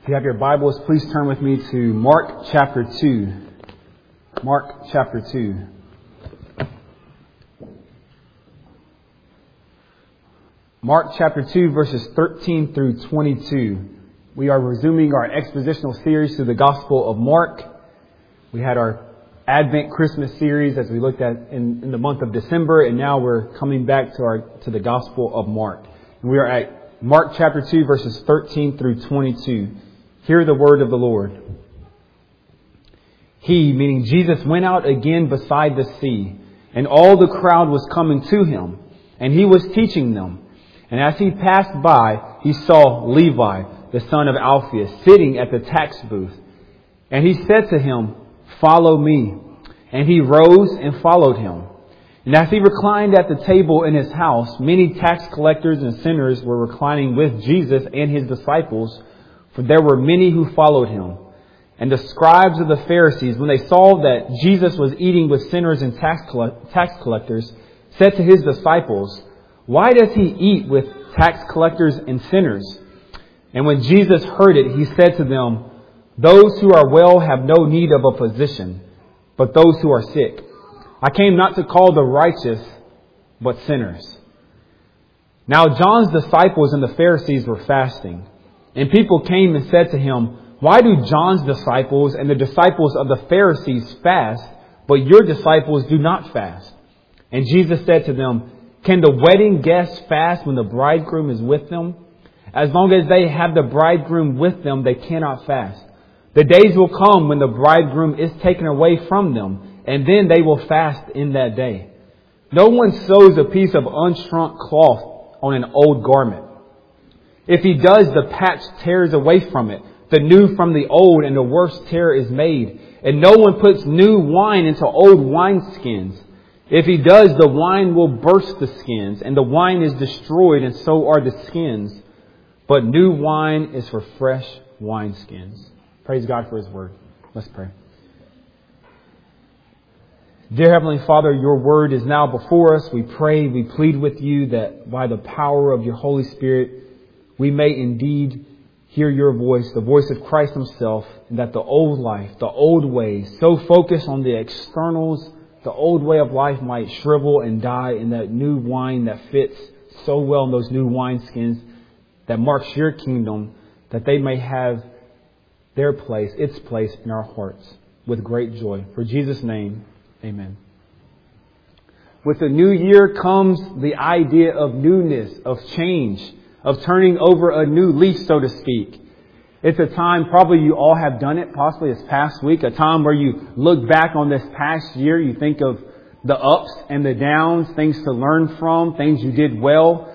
If you have your Bibles, please turn with me to Mark chapter 2. Mark chapter 2. Mark chapter 2, verses 13 through 22. We are resuming our expositional series through the Gospel of Mark. We had our Advent Christmas series as we looked at in the month of December, and now we're coming back to the Gospel of Mark. And we are at Mark chapter 2, verses 13 through 22. Hear the word of the Lord. He, meaning Jesus, went out again beside the sea, and all the crowd was coming to him, and he was teaching them. And as he passed by, he saw Levi, the son of Alphaeus, sitting at the tax booth. And he said to him, "Follow me." And he rose and followed him. And as he reclined at the table in his house, many tax collectors and sinners were reclining with Jesus and his disciples, for there were many who followed him. And the scribes of the Pharisees, when they saw that Jesus was eating with sinners and tax collectors, said to his disciples, "Why does he eat with tax collectors and sinners?" And when Jesus heard it, he said to them, "Those who are well have no need of a physician, but those who are sick. I came not to call the righteous, but sinners." Now John's disciples and the Pharisees were fasting. And people came and said to him, "Why do John's disciples and the disciples of the Pharisees fast, but your disciples do not fast?" And Jesus said to them, "Can the wedding guests fast when the bridegroom is with them? As long as they have the bridegroom with them, they cannot fast. The days will come when the bridegroom is taken away from them, and then they will fast in that day. No one sews a piece of unshrunk cloth on an old garment. If he does, the patch tears away from it, the new from the old, and the worse tear is made. And no one puts new wine into old wineskins. If he does, the wine will burst the skins, and the wine is destroyed, and so are the skins. But new wine is for fresh wineskins." Praise God for His Word. Let's pray. Dear Heavenly Father, Your Word is now before us. We pray, we plead with You that by the power of Your Holy Spirit, we may indeed hear Your voice, the voice of Christ Himself, and that the old life, the old ways, so focused on the externals, the old way of life might shrivel and die in that new wine that fits so well in those new wineskins that marks Your kingdom, that they may have their place, its place in our hearts with great joy. For Jesus' name, amen. With the new year comes the idea of newness, of change, of turning over a new leaf, so to speak. It's a time, probably you all have done it, possibly this past week, a time where you look back on this past year, you think of the ups and the downs, things to learn from, things you did well,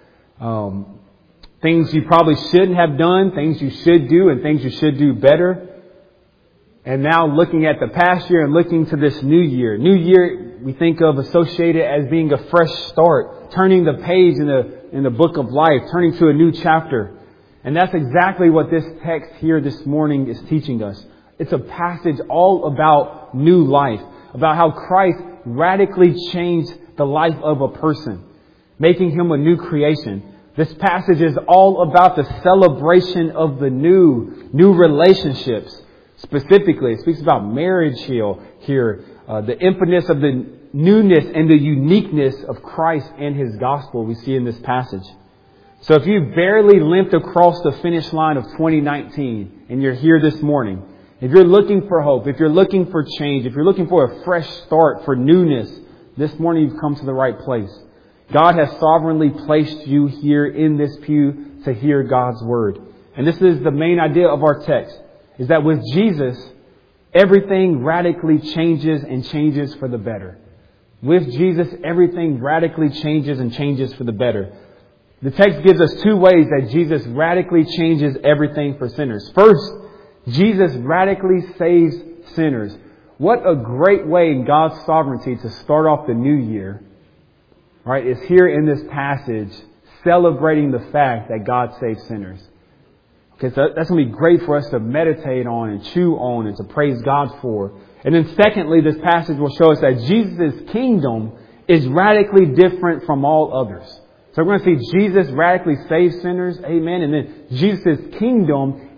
things you probably shouldn't have done, things you should do, and things you should do better. And now looking at the past year and looking to this new year. New year, we think of associated as being a fresh start, turning the page in the book of life, turning to a new chapter. And that's exactly what this text here this morning is teaching us. It's a passage all about new life, about how Christ radically changed the life of a person, making him a new creation. This passage is all about the celebration of the new relationships. Specifically, it speaks about marriage here, the impetus of the newness and the uniqueness of Christ and His gospel we see in this passage. So if you barely limped across the finish line of 2019 and you're here this morning, if you're looking for hope, if you're looking for change, if you're looking for a fresh start, for newness, this morning you've come to the right place. God has sovereignly placed you here in this pew to hear God's Word. And this is the main idea of our text, is that with Jesus, everything radically changes and changes for the better. With Jesus, everything radically changes and changes for the better. The text gives us two ways that Jesus radically changes everything for sinners. First, Jesus radically saves sinners. What a great way in God's sovereignty to start off the new year, right, is here in this passage celebrating the fact that God saves sinners. Okay, so that's going to be great for us to meditate on and chew on and to praise God for. And then secondly, this passage will show us that Jesus' kingdom is radically different from all others. So we're going to see Jesus radically save sinners. Amen. And then Jesus' kingdom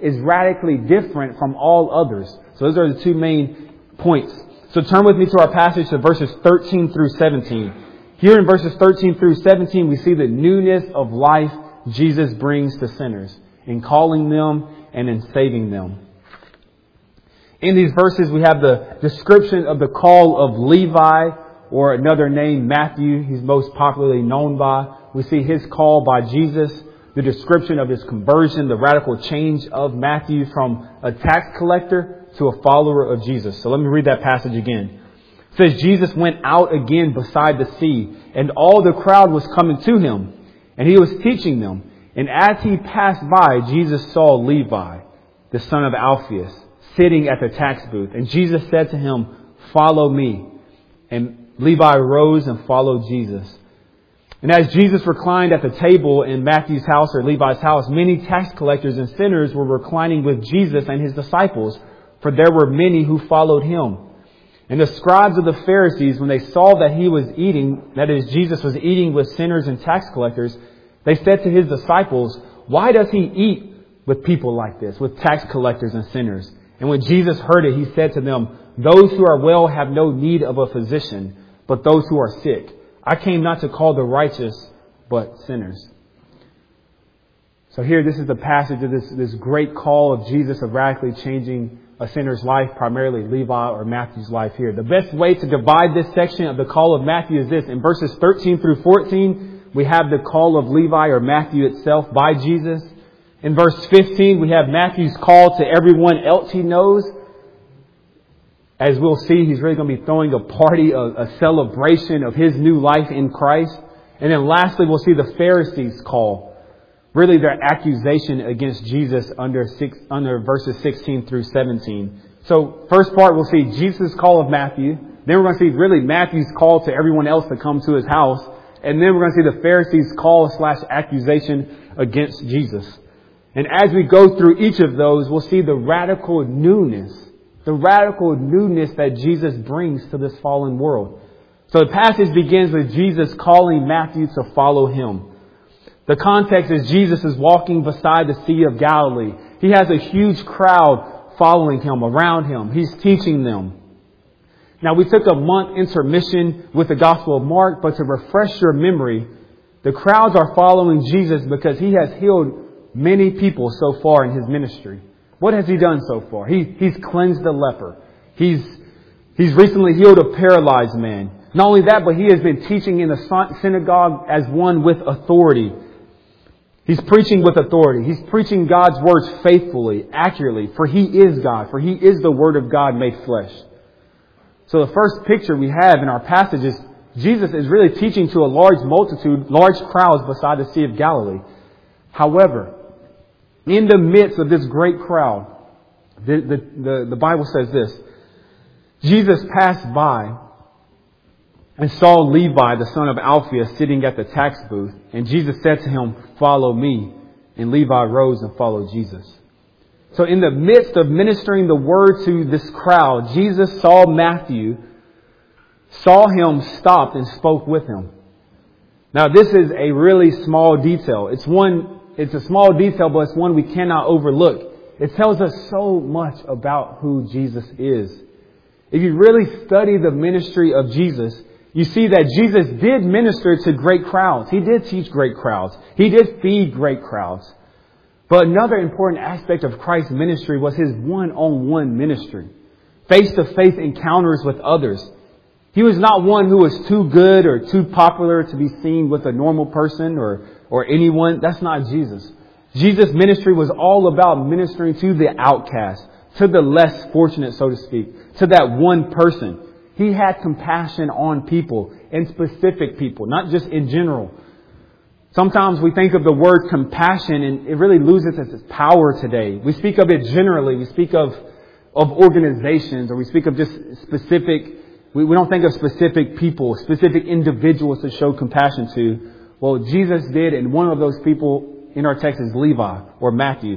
is radically different from all others. So those are the two main points. So turn with me to our passage to verses 13 through 17. Here in verses 13 through 17, we see the newness of life Jesus brings to sinners in calling them and in saving them. In these verses, we have the description of the call of Levi, or another name, Matthew, he's most popularly known by. We see his call by Jesus, the description of his conversion, the radical change of Matthew from a tax collector to a follower of Jesus. So let me read that passage again. It says, Jesus went out again beside the sea, and all the crowd was coming to him, and he was teaching them. And as he passed by, Jesus saw Levi, the son of Alphaeus, sitting at the tax booth. And Jesus said to him, "Follow me." And Levi rose and followed Jesus. And as Jesus reclined at the table in Matthew's house or Levi's house, many tax collectors and sinners were reclining with Jesus and his disciples, for there were many who followed him. And the scribes of the Pharisees, when they saw that he was eating, that is, Jesus was eating with sinners and tax collectors, they said to his disciples, "Why does he eat with people like this, with tax collectors and sinners?" And when Jesus heard it, he said to them, "Those who are well have no need of a physician, but those who are sick. I came not to call the righteous, but sinners." So here, this is the passage of this great call of Jesus of radically changing a sinner's life, primarily Levi or Matthew's life here. The best way to divide this section of the call of Matthew is this. In verses 13 through 14, we have the call of Levi or Matthew itself by Jesus. In verse 15, we have Matthew's call to everyone else he knows. As we'll see, he's really going to be throwing a party, a celebration of his new life in Christ. And then lastly, we'll see the Pharisees' call. Really their accusation against Jesus under verses 16 through 17. So first part, we'll see Jesus' call of Matthew. Then we're going to see really Matthew's call to everyone else to come to his house. And then we're going to see the Pharisees' call / accusation against Jesus. And as we go through each of those, we'll see the radical newness that Jesus brings to this fallen world. So the passage begins with Jesus calling Matthew to follow him. The context is Jesus is walking beside the Sea of Galilee. He has a huge crowd following him, around him. He's teaching them. Now, we took a month intermission with the Gospel of Mark, but to refresh your memory, the crowds are following Jesus because he has healed many people so far in his ministry. What has he done so far? He's cleansed a leper. He's recently healed a paralyzed man. Not only that, but he has been teaching in the synagogue as one with authority. He's preaching with authority. He's preaching God's words faithfully, accurately, for he is God, for he is the Word of God made flesh. So the first picture we have in our passage is Jesus is really teaching to a large multitude, large crowds beside the Sea of Galilee. However, in the midst of this great crowd, the Bible says this: Jesus passed by and saw Levi, the son of Alphaeus, sitting at the tax booth. And Jesus said to him, "Follow me." And Levi rose and followed Jesus. So in the midst of ministering the word to this crowd, Jesus saw Matthew, saw him, stopped, and spoke with him. Now this is a really small detail. It's a small detail, but it's one we cannot overlook. It tells us so much about who Jesus is. If you really study the ministry of Jesus, you see that Jesus did minister to great crowds. He did teach great crowds. He did feed great crowds. But another important aspect of Christ's ministry was his one-on-one ministry. Face-to-face encounters with others. He was not one who was too good or too popular to be seen with a normal person or anyone. That's not Jesus. Jesus' ministry was all about ministering to the outcast, to the less fortunate, so to speak, to that one person. He had compassion on people, and specific people, not just in general. Sometimes we think of the word compassion and it really loses its power today. We speak of it generally. We speak of organizations, or we speak of just specific. We don't think of specific people, specific individuals to show compassion to. Well, Jesus did, and one of those people in our text is Levi or Matthew.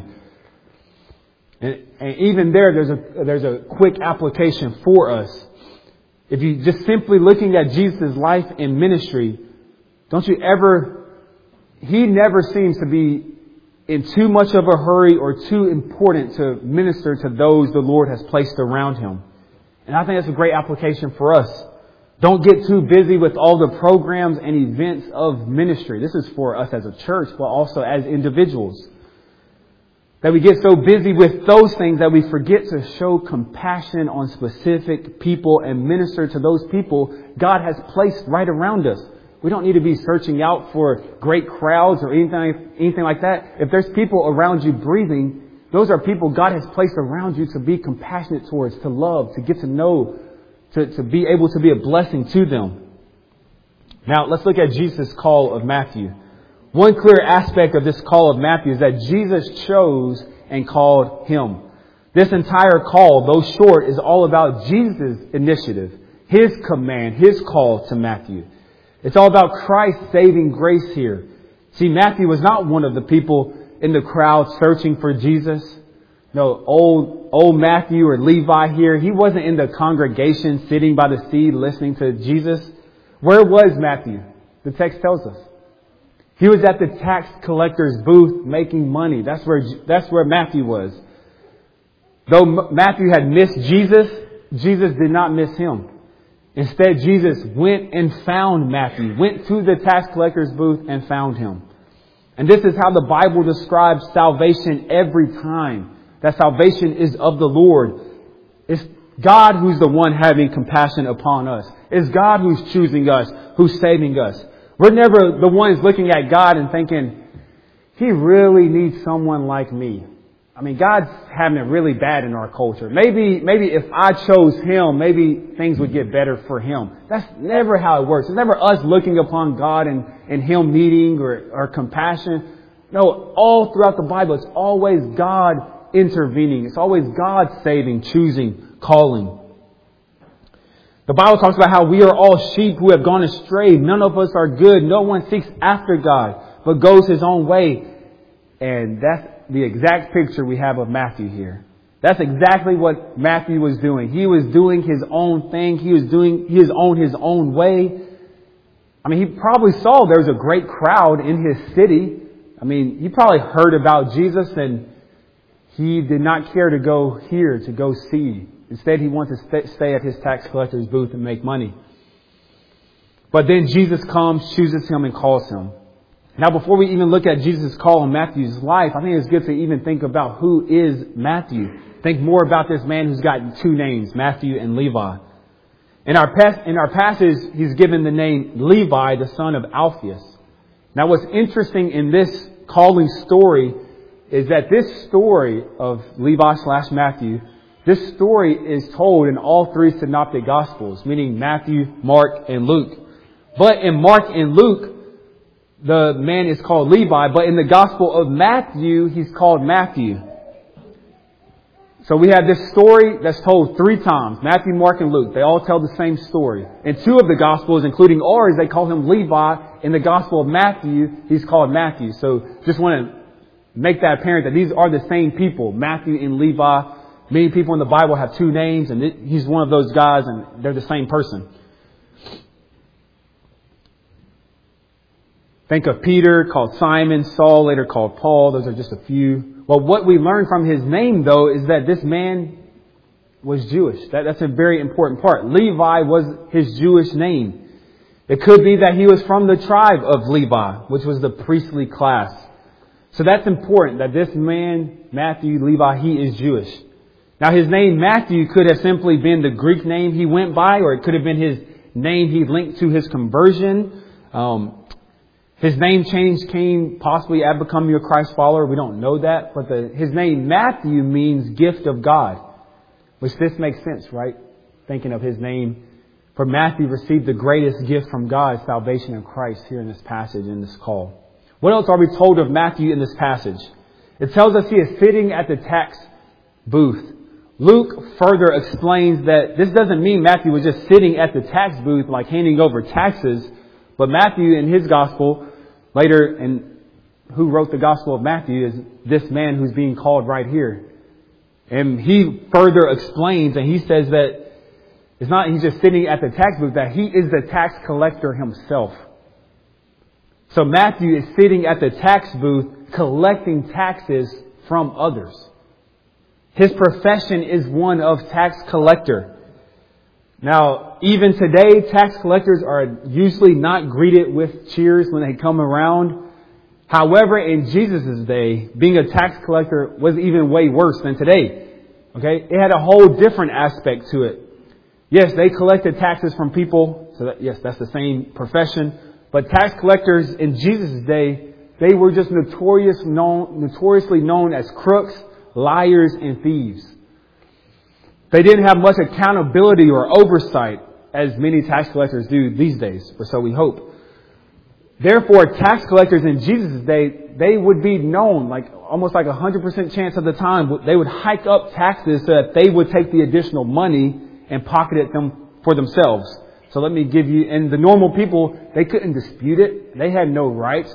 And even there's a quick application for us. If you just simply looking at Jesus' life and ministry, he never seems to be in too much of a hurry or too important to minister to those the Lord has placed around him. And I think that's a great application for us. Don't get too busy with all the programs and events of ministry. This is for us as a church, but also as individuals. That we get so busy with those things that we forget to show compassion on specific people and minister to those people God has placed right around us. We don't need to be searching out for great crowds or anything like that. If there's people around you breathing, those are people God has placed around you to be compassionate towards, to love, to get to know, to be able to be a blessing to them. Now, let's look at Jesus' call of Matthew. One clear aspect of this call of Matthew is that Jesus chose and called him. This entire call, though short, is all about Jesus' initiative, his command, his call to Matthew. It's all about Christ's saving grace here. See, Matthew was not one of the people in the crowd searching for Jesus. No, old Matthew or Levi here, he wasn't in the congregation sitting by the sea listening to Jesus. Where was Matthew? The text tells us. He was at the tax collector's booth making money. That's where Matthew was. Though Matthew had missed Jesus, Jesus did not miss him. Instead, Jesus went and found Matthew, went to the tax collector's booth and found him. And this is how the Bible describes salvation every time. That salvation is of the Lord. It's God who's the one having compassion upon us. It's God who's choosing us, who's saving us. We're never the ones looking at God and thinking, He really needs someone like me. I mean, God's having it really bad in our culture. Maybe if I chose Him, maybe things would get better for Him. That's never how it works. It's never us looking upon God and Him needing or compassion. No, all throughout the Bible, it's always God intervening. It's always God saving, choosing, calling. The Bible talks about how we are all sheep who have gone astray. None of us are good. No one seeks after God, but goes his own way. And that's the exact picture we have of Matthew here. That's exactly what Matthew was doing. He was doing his own thing. He was doing his own way. I mean, he probably saw there was a great crowd in his city. I mean, he probably heard about Jesus and he did not care to go here to go see. Instead, he wanted to stay at his tax collector's booth and make money. But then Jesus comes, chooses him, and calls him. Now, before we even look at Jesus' call in Matthew's life, I think it's good to even think about who is Matthew. Think more about this man who's got two names, Matthew and Levi. In our passage, he's given the name Levi, the son of Alphaeus. Now, what's interesting in this calling story is that this story of Levi/Matthew, this story is told in all three synoptic gospels, meaning Matthew, Mark, and Luke. But in Mark and Luke, the man is called Levi, but in the Gospel of Matthew, he's called Matthew. So we have this story that's told three times. Matthew, Mark, and Luke. They all tell the same story. In two of the Gospels, including ours, they call him Levi. In the Gospel of Matthew, he's called Matthew. So just want to make that apparent that these are the same people, Matthew and Levi. Many people in the Bible have two names, and he's one of those guys, and they're the same person. Think of Peter, called Simon, Saul, later called Paul. Those are just a few. Well, what we learn from his name, though, is that this man was Jewish. That's a very important part. Levi was his Jewish name. It could be that he was from the tribe of Levi, which was the priestly class. So that's important, that this man, Matthew, Levi, he is Jewish. Now, his name Matthew could have simply been the Greek name he went by, or it could have been his name he linked to his conversion. His name change came possibly at becoming a Christ follower. We don't know that. But his name Matthew means gift of God. Which this makes sense, right? Thinking of his name. For Matthew received the greatest gift from God, salvation in Christ, here in this passage, in this call. What else are we told of Matthew in this passage? It tells us he is sitting at the tax booth. Luke further explains that this doesn't mean Matthew was just sitting at the tax booth like handing over taxes. But Matthew in his gospel, later, and who wrote the Gospel of Matthew is this man who's being called right here. And he further explains, and he says that it's not he's just sitting at the tax booth, that he is the tax collector himself. So Matthew is sitting at the tax booth collecting taxes from others. His profession is one of tax collector. Now, even today, tax collectors are usually not greeted with cheers when they come around. However, in Jesus' day, being a tax collector was even way worse than today. Okay? It had a whole different aspect to it. Yes, they collected taxes from people. So yes, that's the same profession. But tax collectors in Jesus' day, they were just notoriously known as crooks, liars, and thieves. They didn't have much accountability or oversight as many tax collectors do these days, or so we hope. Therefore, tax collectors in Jesus' day, they would be known, almost 100% chance of the time, they would hike up taxes so that they would take the additional money and pocket it for themselves. So let me give you, and the normal people, they couldn't dispute it. They had no rights,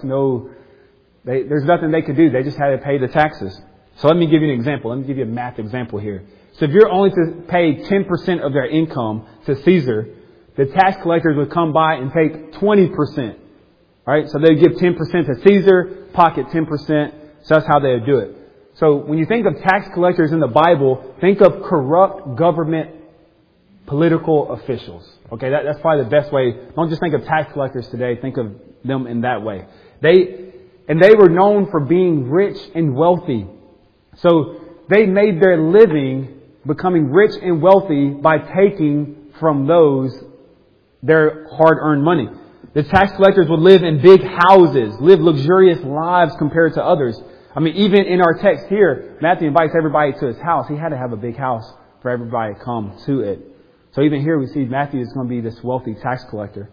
there's nothing they could do. They just had to pay the taxes. So let me give you an example. Let me give you a math example here. So if you're only to pay 10% of their income to Caesar, the tax collectors would come by and take 20%. Right? So they would give 10% to Caesar, pocket 10%. So that's how they would do it. So when you think of tax collectors in the Bible, think of corrupt government political officials. Okay, that's probably the best way. Don't just think of tax collectors today. Think of them in that way. They were known for being rich and wealthy. So they made their living becoming rich and wealthy by taking from those their hard-earned money. The tax collectors would live in big houses, live luxurious lives compared to others. I mean, even in our text here, Matthew invites everybody to his house. He had to have a big house for everybody to come to it. So even here we see Matthew is going to be this wealthy tax collector.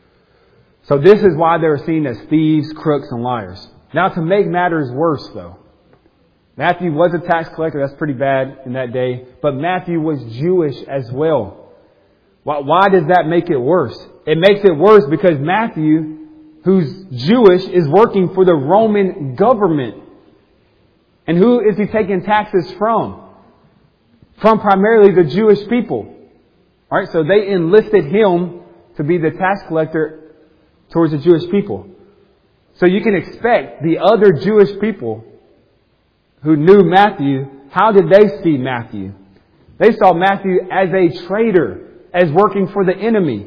So this is why they were seen as thieves, crooks, and liars. Now to make matters worse though, Matthew was a tax collector. That's pretty bad in that day. But Matthew was Jewish as well. Why does that make it worse? It makes it worse because Matthew, who's Jewish, is working for the Roman government. And who is he taking taxes from? From primarily the Jewish people. All right, so they enlisted him to be the tax collector towards the Jewish people. So you can expect the other Jewish people who knew Matthew, how did they see Matthew? They saw Matthew as a traitor, as working for the enemy.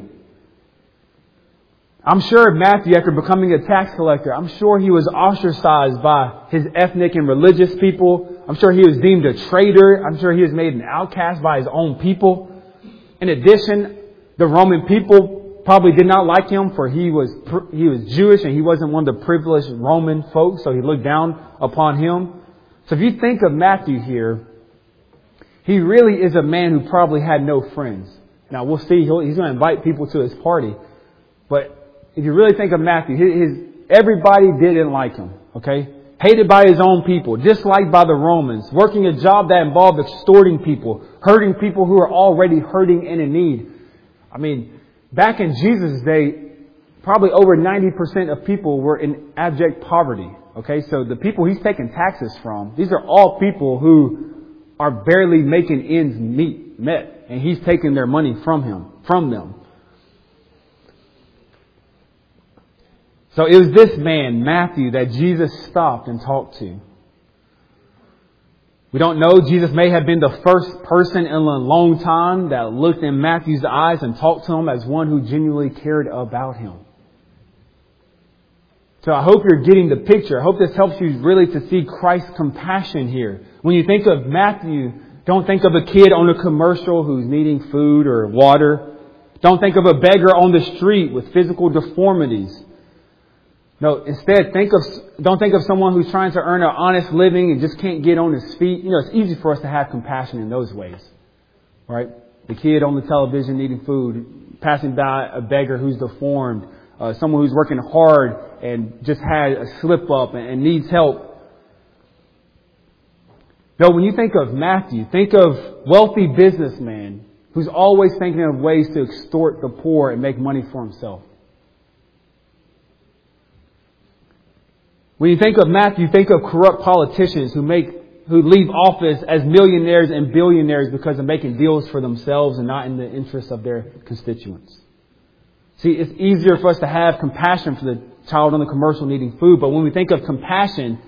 I'm sure Matthew, after becoming a tax collector, I'm sure he was ostracized by his ethnic and religious people. I'm sure he was deemed a traitor. I'm sure he was made an outcast by his own people. In addition, the Roman people probably did not like him, for he was Jewish and he wasn't one of the privileged Roman folks, so he looked down upon him. So if you think of Matthew here, he really is a man who probably had no friends. Now we'll see, he's going to invite people to his party. But if you really think of Matthew, everybody didn't like him. Okay? Hated by his own people, disliked by the Romans, working a job that involved extorting people, hurting people who are already hurting and in need. I mean, back in Jesus' day, probably over 90% of people were in abject poverty. Okay, so the people he's taking taxes from, these are all people who are barely making ends met, and he's taking their money from them. So it was this man, Matthew, that Jesus stopped and talked to. We don't know. Jesus may have been the first person in a long time that looked in Matthew's eyes and talked to him as one who genuinely cared about him. So I hope you're getting the picture. I hope this helps you really to see Christ's compassion here. When you think of Matthew, don't think of a kid on a commercial who's needing food or water. Don't think of a beggar on the street with physical deformities. No, instead, don't think of someone who's trying to earn an honest living and just can't get on his feet. You know, it's easy for us to have compassion in those ways. Right? The kid on the television needing food, passing by a beggar who's deformed, someone who's working hard and just had a slip up and needs help. No, when you think of Matthew, think of wealthy businessman who's always thinking of ways to extort the poor and make money for himself. When you think of Matthew, think of corrupt politicians who leave office as millionaires and billionaires because of making deals for themselves and not in the interests of their constituents. See, it's easier for us to have compassion for the child on the commercial needing food, but when we think of compassion,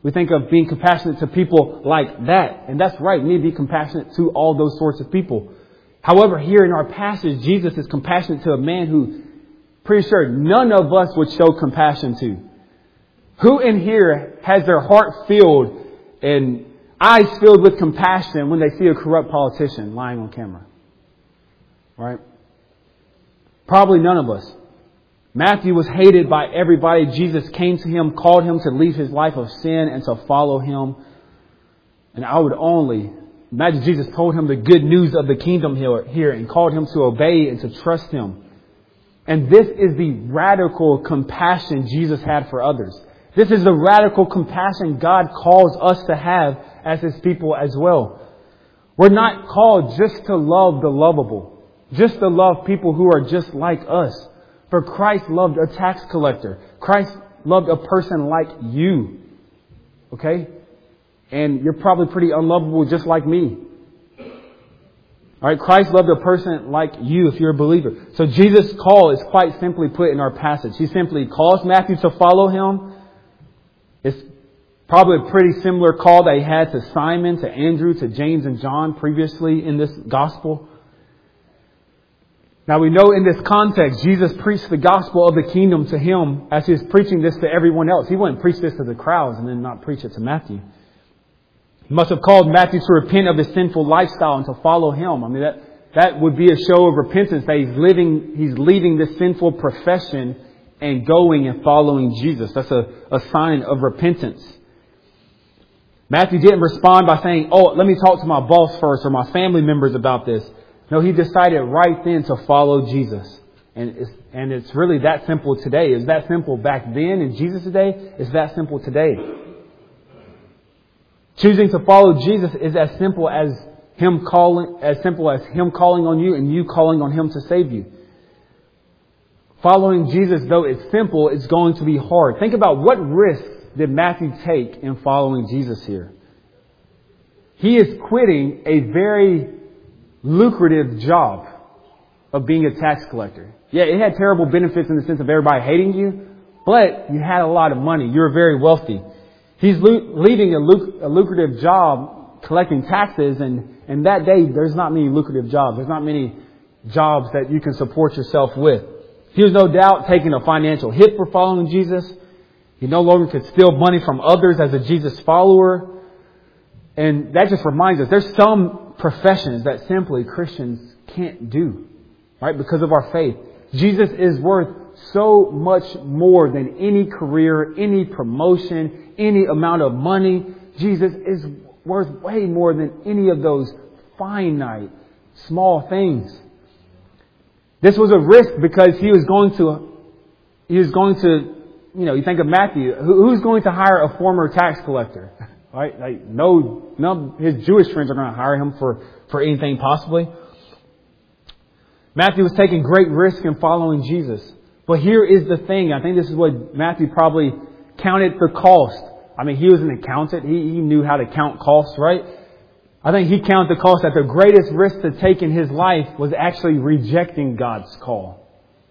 We think of being compassionate to people like that. And that's right. We need to be compassionate to all those sorts of people. However, here in our passage, Jesus is compassionate to a man who pretty sure none of us would show compassion to. Who in here has their heart filled and eyes filled with compassion when they see a corrupt politician lying on camera? Right? Probably none of us. Matthew was hated by everybody. Jesus came to him, called him to leave his life of sin and to follow him. And I would only imagine Jesus told him the good news of the kingdom here and called him to obey and to trust him. And this is the radical compassion Jesus had for others. This is the radical compassion God calls us to have as His people as well. We're not called just to love the lovable, just to love people who are just like us. For Christ loved a tax collector. Christ loved a person like you. Okay? And you're probably pretty unlovable just like me. Alright, Christ loved a person like you if you're a believer. So Jesus' call is quite simply put in our passage. He simply calls Matthew to follow him. It's probably a pretty similar call that he had to Simon, to Andrew, to James and John previously in this gospel. Now we know in this context, Jesus preached the gospel of the kingdom to him as he was preaching this to everyone else. He wouldn't preach this to the crowds and then not preach it to Matthew. He must have called Matthew to repent of his sinful lifestyle and to follow him. I mean, that would be a show of repentance that he's leaving this sinful profession and going and following Jesus. That's a sign of repentance. Matthew didn't respond by saying, oh, let me talk to my boss first or my family members about this. No, he decided right then to follow Jesus. And it's really that simple today. It's that simple back then in Jesus' day. It's that simple today. Choosing to follow Jesus is as simple as Him calling on you and you calling on Him to save you. Following Jesus, though it's simple, it's going to be hard. Think about what risks did Matthew take in following Jesus here. He is quitting a very lucrative job of being a tax collector. Yeah, it had terrible benefits in the sense of everybody hating you, but you had a lot of money. You were very wealthy. He's leaving a lucrative job collecting taxes, and that day there's not many lucrative jobs. There's not many jobs that you can support yourself with. He was no doubt taking a financial hit for following Jesus. He no longer could steal money from others as a Jesus follower. And that just reminds us, there's some professions that simply Christians can't do, right? Because of our faith. Jesus is worth so much more than any career, any promotion, any amount of money. Jesus is worth way more than any of those finite, small things. This was a risk because he was going to, you think of Matthew, who's going to hire a former tax collector? Right? Like, none of his Jewish friends are going to hire him for anything possibly. Matthew was taking great risk in following Jesus. But here is the thing. I think this is what Matthew probably counted the cost. I mean, he was an accountant. He knew how to count costs, right? I think he counted the cost that the greatest risk to take in his life was actually rejecting God's call.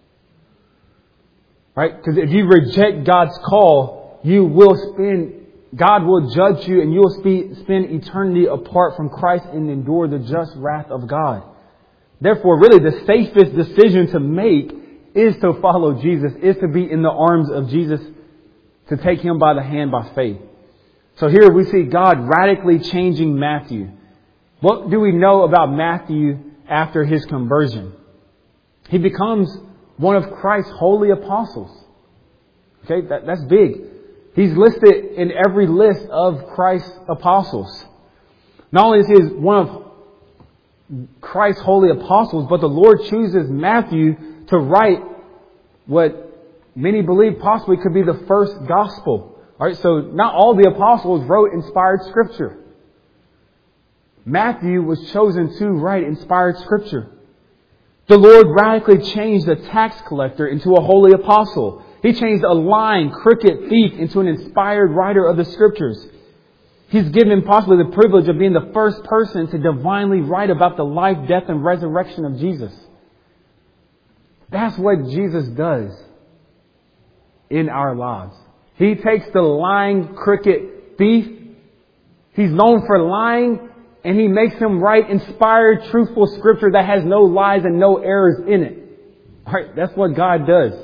Right? Because if you reject God's call, God will judge you and you will spend eternity apart from Christ and endure the just wrath of God. Therefore, really the safest decision to make is to follow Jesus, is to be in the arms of Jesus, to take Him by the hand by faith. So here we see God radically changing Matthew. What do we know about Matthew after his conversion? He becomes one of Christ's holy apostles. Okay, that's big. He's listed in every list of Christ's apostles. Not only is he one of Christ's holy apostles, but the Lord chooses Matthew to write what many believe possibly could be the first gospel. All right, so not all the apostles wrote inspired scripture. Matthew was chosen to write inspired scripture. The Lord radically changed a tax collector into a holy apostle. He changed a lying, crooked thief into an inspired writer of the scriptures. He's given possibly the privilege of being the first person to divinely write about the life, death, and resurrection of Jesus. That's what Jesus does in our lives. He takes the lying, crooked thief. He's known for lying, and he makes him write inspired, truthful scripture that has no lies and no errors in it. All right, that's what God does.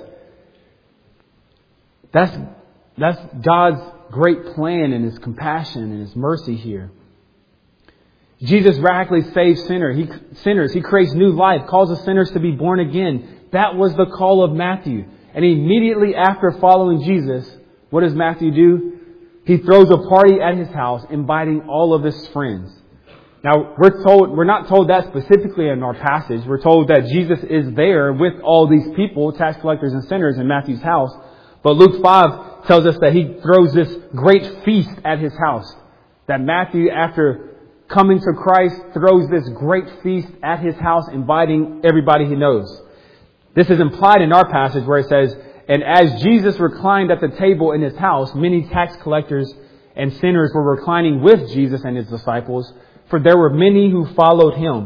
That's God's great plan and His compassion and His mercy here. Jesus radically saves sinners. He creates new life, causes sinners to be born again. That was the call of Matthew. And immediately after following Jesus, what does Matthew do? He throws a party at his house, inviting all of his friends. Now, we're not told that specifically in our passage. We're told that Jesus is there with all these people, tax collectors and sinners, in Matthew's house. But Luke 5 tells us that he throws this great feast at his house. That Matthew, after coming to Christ, throws this great feast at his house, inviting everybody he knows. This is implied in our passage where it says, "And as Jesus reclined at the table in his house, many tax collectors and sinners were reclining with Jesus and his disciples, for there were many who followed him."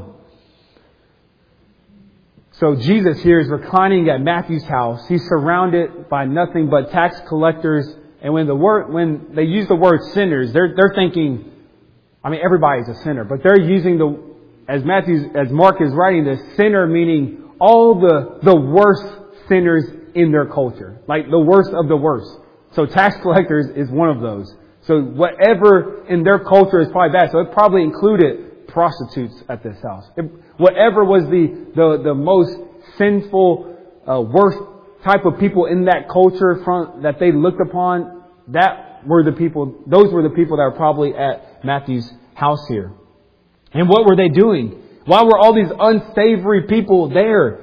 So Jesus here is reclining at Matthew's house. He's surrounded by nothing but tax collectors. And when they use the word sinners, they're thinking, I mean, everybody's a sinner, but they're using as Mark is writing this, sinner meaning all the worst sinners in their culture, like the worst of the worst. So tax collectors is one of those. So whatever in their culture is probably bad. So it probably included prostitutes at this house. Whatever was the most sinful, worst type of people in that culture that they looked upon, those were the people that were probably at Matthew's house here. And what were they doing? Why were all these unsavory people there?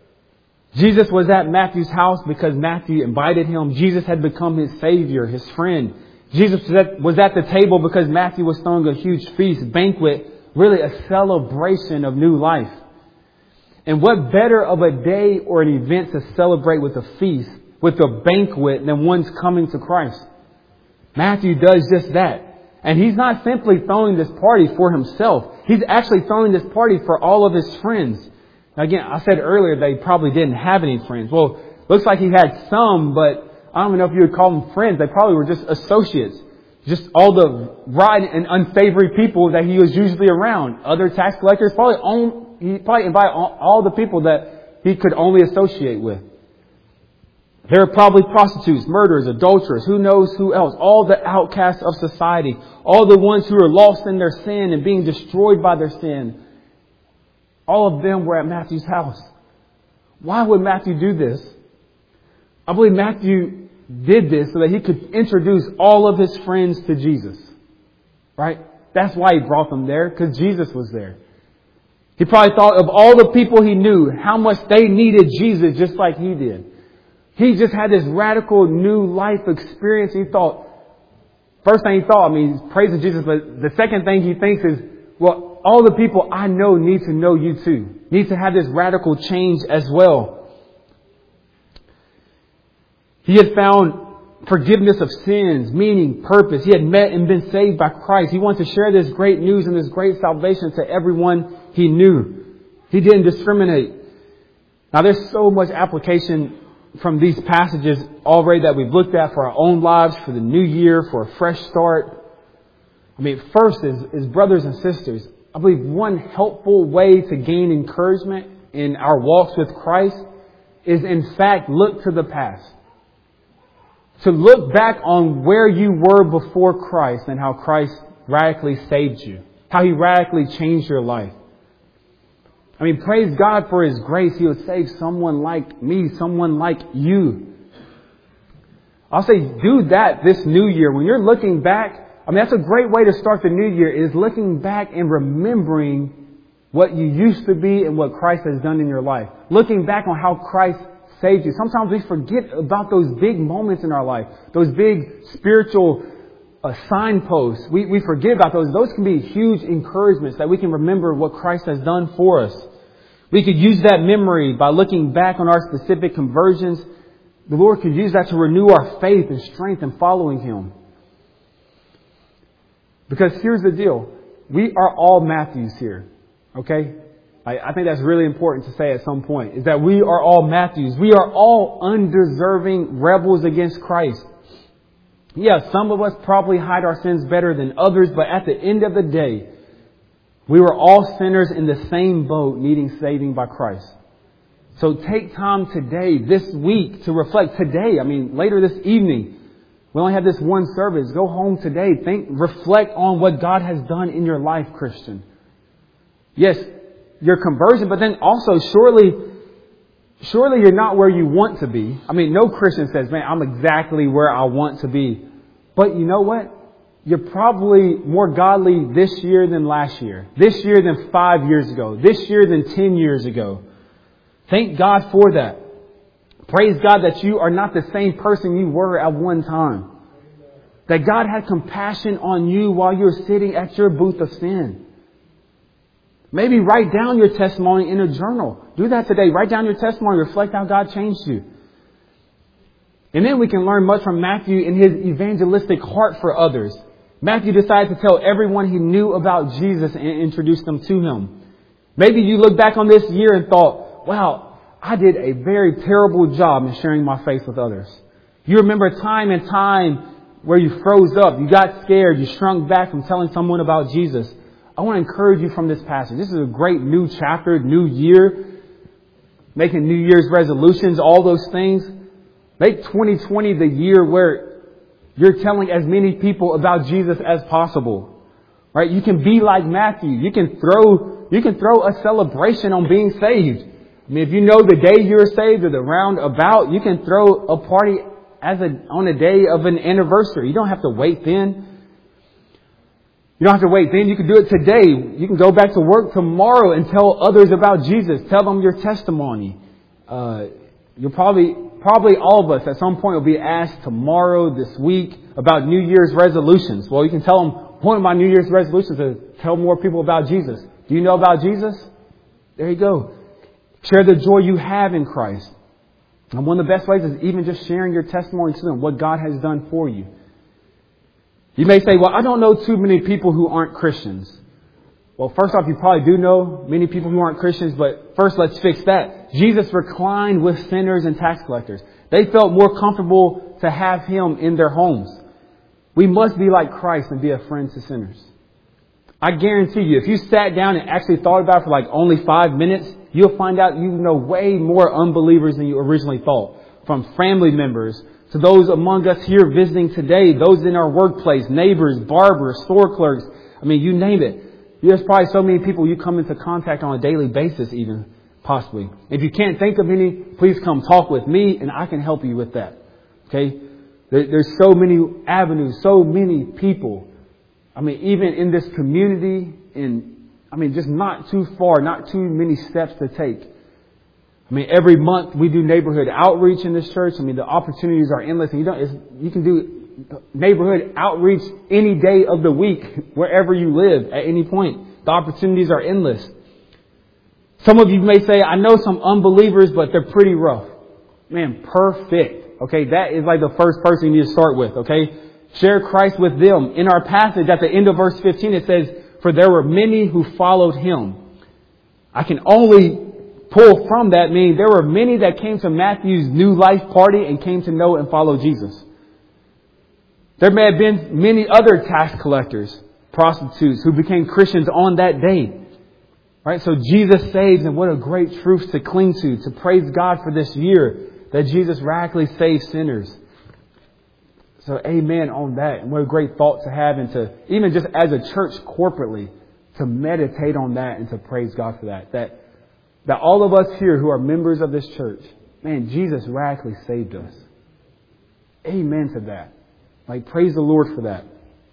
Jesus was at Matthew's house because Matthew invited him. Jesus had become his Savior, his friend. Jesus was at the table because Matthew was throwing a huge feast, banquet, really a celebration of new life. And what better of a day or an event to celebrate with a feast, with a banquet, than one's coming to Christ? Matthew does just that. And he's not simply throwing this party for himself. He's actually throwing this party for all of his friends. Now again, I said earlier they probably didn't have any friends. Well, looks like he had some, but I don't know if you would call them friends. They probably were just associates. Just all the rotten and unsavory people that he was usually around. Other tax collectors, he probably invited all the people that he could only associate with. There are probably prostitutes, murderers, adulterers, who knows who else. All the outcasts of society. All the ones who are lost in their sin and being destroyed by their sin. All of them were at Matthew's house. Why would Matthew do this? I believe Matthew did this so that he could introduce all of his friends to Jesus. Right? That's why he brought them there, because Jesus was there. He probably thought of all the people he knew, how much they needed Jesus just like he did. He just had this radical new life experience. First thing he thought, he's praising Jesus, but the second thing he thinks is, well, all the people I know need to know you too. Need to have this radical change as well. He had found forgiveness of sins, meaning, purpose. He had met and been saved by Christ. He wanted to share this great news and this great salvation to everyone he knew. He didn't discriminate. Now there's so much application from these passages already that we've looked at for our own lives, for the new year, for a fresh start. First is brothers and sisters. I believe one helpful way to gain encouragement in our walks with Christ is, in fact, look to the past. To look back on where you were before Christ and how Christ radically saved you. How He radically changed your life. Praise God for His grace. He would save someone like me, someone like you. I'll say do that this new year. When you're looking back, that's a great way to start the new year, is looking back and remembering what you used to be and what Christ has done in your life. Looking back on how Christ saved you. Sometimes we forget about those big moments in our life, those big spiritual signposts. We forget about those. Those can be huge encouragements that we can remember what Christ has done for us. We could use that memory by looking back on our specific conversions. The Lord could use that to renew our faith and strength in following Him. Because here's the deal. We are all Matthews here. Okay? I think that's really important to say at some point, is that we are all Matthews. We are all undeserving rebels against Christ. Yeah, some of us probably hide our sins better than others, but at the end of the day, we were all sinners in the same boat needing saving by Christ. So take time today, this week, to reflect today. Later this evening, we only have this one service. Go home today. Reflect on what God has done in your life, Christian. Yes, your conversion, but then also surely you're not where you want to be. No Christian says, man, I'm exactly where I want to be. But you know what? You're probably more godly this year than last year. This year than 5 years ago. This year than 10 years ago. Thank God for that. Praise God that you are not the same person you were at one time. That God had compassion on you while you were sitting at your booth of sin. Maybe write down your testimony in a journal. Do that today. Write down your testimony. Reflect how God changed you. And then we can learn much from Matthew in his evangelistic heart for others. Matthew decided to tell everyone he knew about Jesus and introduce them to Him. Maybe you look back on this year and thought, wow, I did a very terrible job in sharing my faith with others. You remember time and time where you froze up, you got scared, you shrunk back from telling someone about Jesus. I want to encourage you from this passage. This is a great new chapter, new year, making New Year's resolutions, all those things. Make 2020 the year where you're telling as many people about Jesus as possible. Right? You can be like Matthew. You can throw a celebration on being saved. If you know the day you're saved or the roundabout, you can throw a party on a day of an anniversary. You don't have to wait then. You don't have to wait then. You can do it today. You can go back to work tomorrow and tell others about Jesus. Tell them your testimony. You'll probably all of us at some point will be asked tomorrow, this week, about New Year's resolutions. Well, you can tell them one of my New Year's resolutions is to tell more people about Jesus. Do you know about Jesus? There you go. Share the joy you have in Christ. And one of the best ways is even just sharing your testimony to them, what God has done for you. You may say, well, I don't know too many people who aren't Christians. Well, first off, you probably do know many people who aren't Christians, but first let's fix that. Jesus reclined with sinners and tax collectors. They felt more comfortable to have Him in their homes. We must be like Christ and be a friend to sinners. I guarantee you, if you sat down and actually thought about it for like only 5 minutes, you'll find out you know way more unbelievers than you originally thought. From family members to those among us here visiting today, those in our workplace, neighbors, barbers, store clerks. You name it. There's probably so many people you come into contact on a daily basis even, possibly. If you can't think of any, please come talk with me and I can help you with that. Okay? There's so many avenues, so many people. Even in this community, just not too far, not too many steps to take. Every month we do neighborhood outreach in this church. The opportunities are endless. And you can do neighborhood outreach any day of the week, wherever you live at any point. The opportunities are endless. Some of you may say, I know some unbelievers, but they're pretty rough. Man, perfect. Okay, that is like the first person you need to start with. Okay, share Christ with them. In our passage at the end of verse 15, it says, for there were many who followed Him. I can only pull from that, meaning there were many that came to Matthew's New Life party and came to know and follow Jesus. There may have been many other tax collectors, prostitutes who became Christians on that day. Right? So Jesus saves, and what a great truth to cling to praise God for this year that Jesus radically saves sinners. So amen on that. And what a great thought to have, and to even just as a church corporately to meditate on that and to praise God for that. That all of us here who are members of this church, man, Jesus radically saved us. Amen to that. Praise the Lord for that.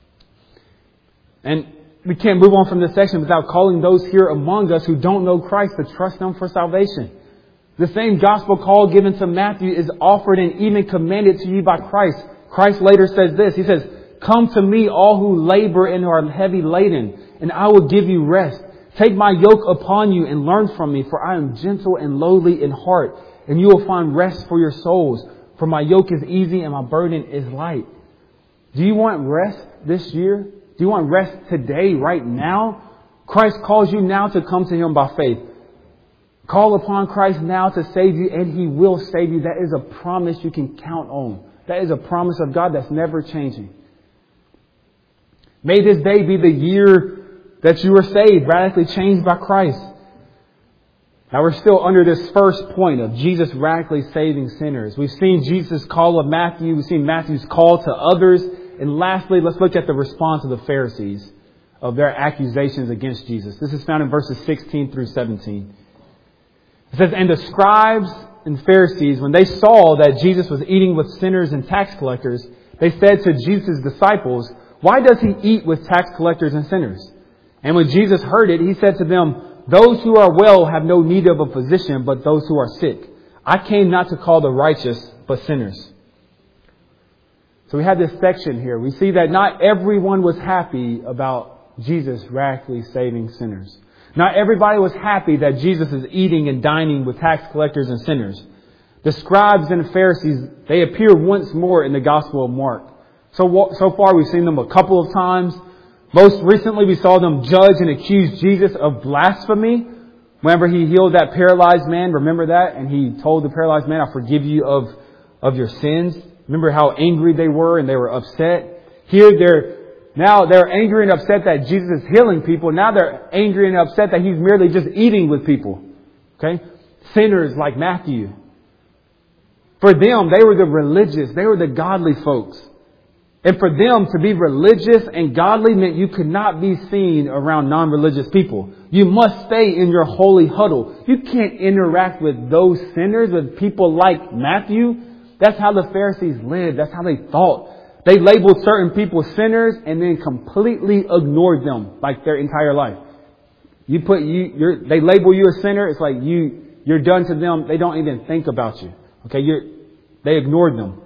And we can't move on from this section without calling those here among us who don't know Christ to trust Him for salvation. The same gospel call given to Matthew is offered and even commanded to you by Christ. Christ later says this. He says, come to me, all who labor and are heavy laden, and I will give you rest. Take my yoke upon you and learn from me, for I am gentle and lowly in heart, and you will find rest for your souls. For my yoke is easy and my burden is light. Do you want rest this year? Do you want rest today, right now? Christ calls you now to come to Him by faith. Call upon Christ now to save you, and He will save you. That is a promise you can count on. That is a promise of God that's never changing. May this day be the year that you are saved, radically changed by Christ. Now we're still under this first point of Jesus radically saving sinners. We've seen Jesus' call of Matthew. We've seen Matthew's call to others. And lastly, let's look at the response of the Pharisees of their accusations against Jesus. This is found in verses 16 through 17. It says, "And the scribes and Pharisees, when they saw that Jesus was eating with sinners and tax collectors, they said to Jesus' disciples, 'Why does he eat with tax collectors and sinners?' And when Jesus heard it, he said to them, 'Those who are well have no need of a physician, but those who are sick. I came not to call the righteous, but sinners.'" So we have this section here. We see that not everyone was happy about Jesus radically saving sinners. Not everybody was happy that Jesus is eating and dining with tax collectors and sinners. The scribes and the Pharisees, they appear once more in the Gospel of Mark. So far we've seen them a couple of times. Most recently we saw them judge and accuse Jesus of blasphemy. Whenever he healed that paralyzed man, remember that? And he told the paralyzed man, "I forgive you of your sins." Remember how angry they were and they were upset? Here they're angry and upset that Jesus is healing people. Now they're angry and upset that he's merely just eating with people. Okay? Sinners like Matthew. For them, they were the religious. They were the godly folks. And for them to be religious and godly meant you could not be seen around non-religious people. You must stay in your holy huddle. You can't interact with those sinners, with people like Matthew. That's how the Pharisees lived. That's how they thought. They labeled certain people sinners and then completely ignored them like their entire life. They label you a sinner. It's like you're done to them. They don't even think about you. Okay, they ignored them.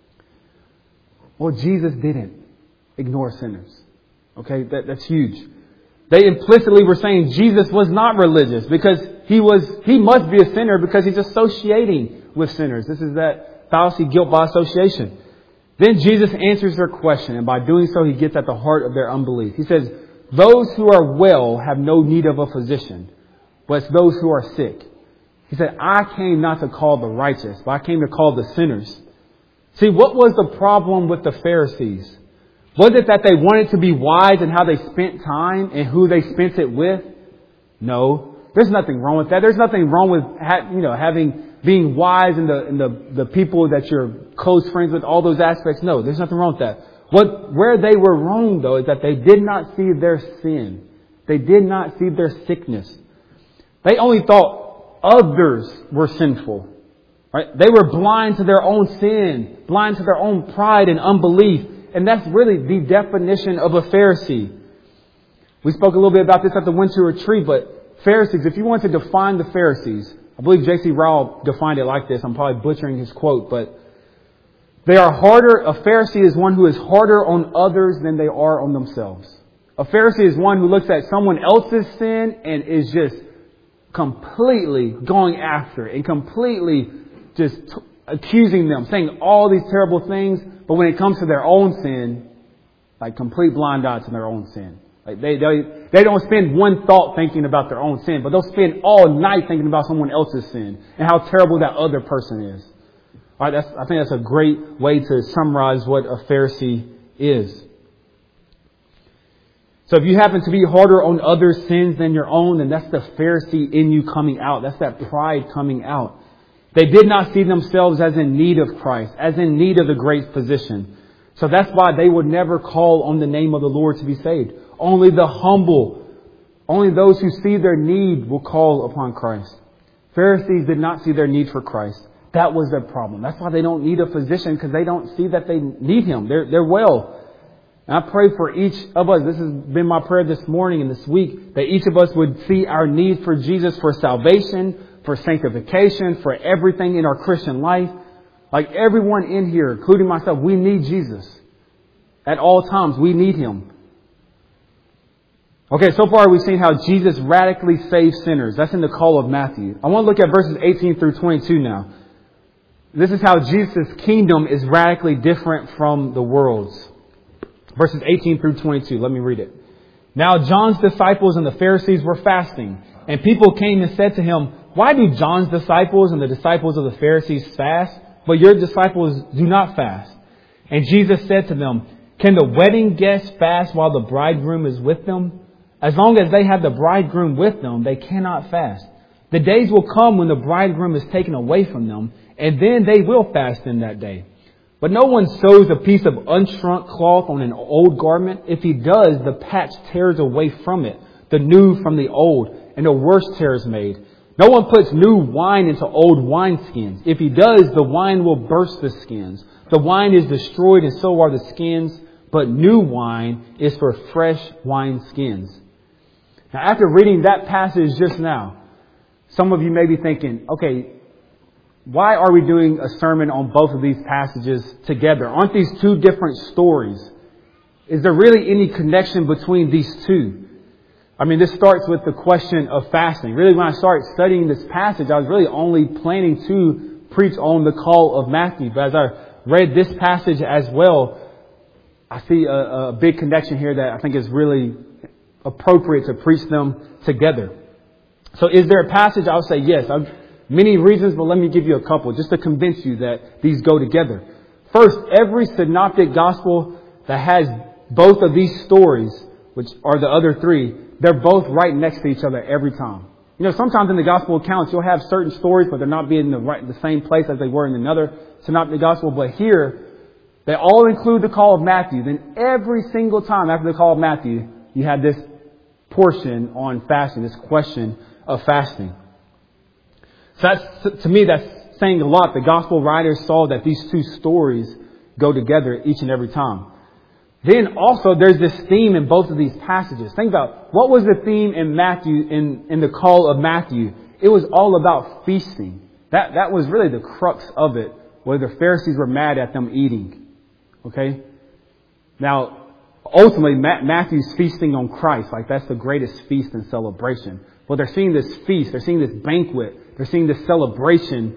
Well, Jesus didn't ignore sinners. Okay, that's huge. They implicitly were saying Jesus was not religious because he must be a sinner because he's associating with sinners. This is that fallacy, guilt by association. Then Jesus answers their question, and by doing so, he gets at the heart of their unbelief. He says, "Those who are well have no need of a physician, but it's those who are sick." He said, "I came not to call the righteous, but I came to call the sinners." See, what was the problem with the Pharisees? Was it that they wanted to be wise in how they spent time and who they spent it with? No. There's nothing wrong with that. There's nothing wrong with being wise in the people that you're close friends with, all those aspects. No, there's nothing wrong with that. Where they were wrong, though, is that they did not see their sin. They did not see their sickness. They only thought others were sinful. Right? They were blind to their own sin, blind to their own pride and unbelief. And that's really the definition of a Pharisee. We spoke a little bit about this at the winter retreat, but Pharisees, if you want to define the Pharisees, I believe J.C. Ryle defined it like this. I'm probably butchering his quote, but they are harder. A Pharisee is one who is harder on others than they are on themselves. A Pharisee is one who looks at someone else's sin and is just completely going after it and completely just accusing them, saying all these terrible things. But when it comes to their own sin, like complete blind eye to their own sin. Like they don't spend one thought thinking about their own sin, but they'll spend all night thinking about someone else's sin and how terrible that other person is. All right, I think that's a great way to summarize what a Pharisee is. So if you happen to be harder on other sins than your own, then that's the Pharisee in you coming out. That's that pride coming out. They did not see themselves as in need of Christ, as in need of the great physician. So that's why they would never call on the name of the Lord to be saved. Only the humble, only those who see their need will call upon Christ. Pharisees did not see their need for Christ. That was their problem. That's why they don't need a physician, because they don't see that they need Him. They're well. And I pray for each of us, this has been my prayer this morning and this week, that each of us would see our need for Jesus for salvation, for sanctification, for everything in our Christian life. Like everyone in here, including myself, we need Jesus. At all times, we need Him. Okay, so far we've seen how Jesus radically saves sinners. That's in the call of Matthew. I want to look at verses 18 through 22 now. This is how Jesus' kingdom is radically different from the world's. Verses 18 through 22. Let me read it. Now John's disciples and the Pharisees were fasting, and people came and said to him, "Why do John's disciples and the disciples of the Pharisees fast, but your disciples do not fast." And Jesus said to them, "Can the wedding guests fast while the bridegroom is with them? As long as they have the bridegroom with them, they cannot fast. The days will come when the bridegroom is taken away from them, and then they will fast in that day. But no one sews a piece of unshrunk cloth on an old garment. If he does, the patch tears away from it, the new from the old, and a worse tear is made. No one puts new wine into old wineskins. If he does, the wine will burst the skins. The wine is destroyed, and so are the skins. But new wine is for fresh wineskins." Now, after reading that passage just now, some of you may be thinking, okay, why are we doing a sermon on both of these passages together? Aren't these two different stories? Is there really any connection between these two? I mean, this starts with the question of fasting. Really, when I started studying this passage, I was really only planning to preach on the call of Matthew. But as I read this passage as well, I see a big connection here that I think is really appropriate to preach them together. So is there a passage? I would say yes. Many reasons, but let me give you a couple just to convince you that these go together. First, every synoptic gospel that has both of these stories, which are the other three, they're both right next to each other every time. You know, sometimes in the gospel accounts, you'll have certain stories, but they're not being in the same place as they were in another synoptic gospel. But here, they all include the call of Matthew. Then every single time after the call of Matthew, you have this portion on fasting, this question of fasting. So to me, that's saying a lot. The gospel writers saw that these two stories go together each and every time. Then also there's this theme in both of these passages. Think about what was the theme in Matthew, in the call of Matthew. It was all about feasting. That was really the crux of it, where the Pharisees were mad at them eating. Okay? Now, ultimately, Matthew's feasting on Christ. Like, that's the greatest feast and celebration. Well, they're seeing this feast. They're seeing this banquet. They're seeing this celebration.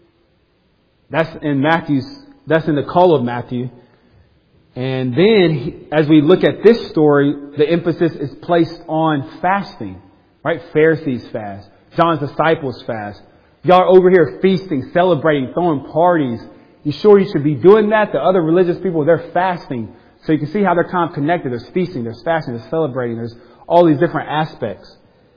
That's in the call of Matthew. And then, as we look at this story, the emphasis is placed on fasting. Right? Pharisees fast. John's disciples fast. Y'all are over here feasting, celebrating, throwing parties. You sure you should be doing that? The other religious people, they're fasting. So you can see how they're kind of connected. There's feasting, there's fasting, there's celebrating. There's all these different aspects.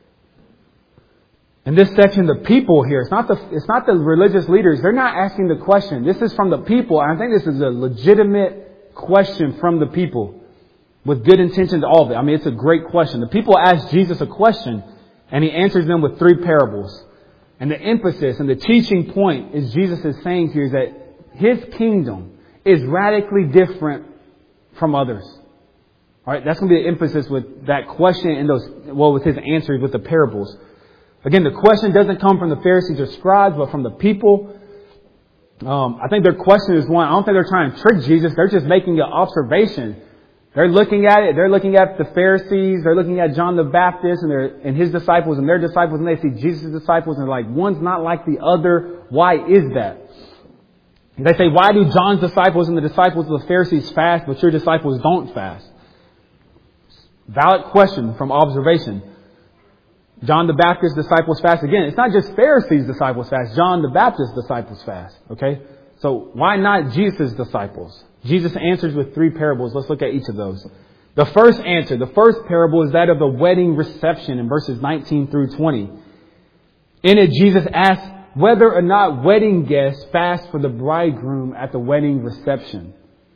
In this section, the people here, it's not the religious leaders. They're not asking the question. This is from the people. And I think this is a legitimate question from the people with good intentions, all of it. I mean, it's a great question. The people ask Jesus a question and he answers them with 3 parables. And the emphasis and the teaching point is Jesus is saying here is that his kingdom is radically different from others. All right, that's going to be the emphasis with that question and with his answers with the parables. Again, the question doesn't come from the Pharisees or scribes, but from the people. I think their question is one. I don't think they're trying to trick Jesus. They're just making an observation. They're looking at it. They're looking at the Pharisees. They're looking at John the Baptist and his disciples and their disciples, and they see Jesus' disciples, and they're like, one's not like the other. Why is that? And they say, why do John's disciples and the disciples of the Pharisees fast, but your disciples don't fast? Valid question from observation. John the Baptist's disciples fast. Again, it's not just Pharisees' disciples fast. John the Baptist's disciples fast. Okay? So why not Jesus' disciples? Jesus answers with 3 parables. Let's look at each of those. The first answer, the first parable is that of the wedding reception in verses 19 through 20. In it, Jesus asks whether or not wedding guests fast for the bridegroom at the wedding reception.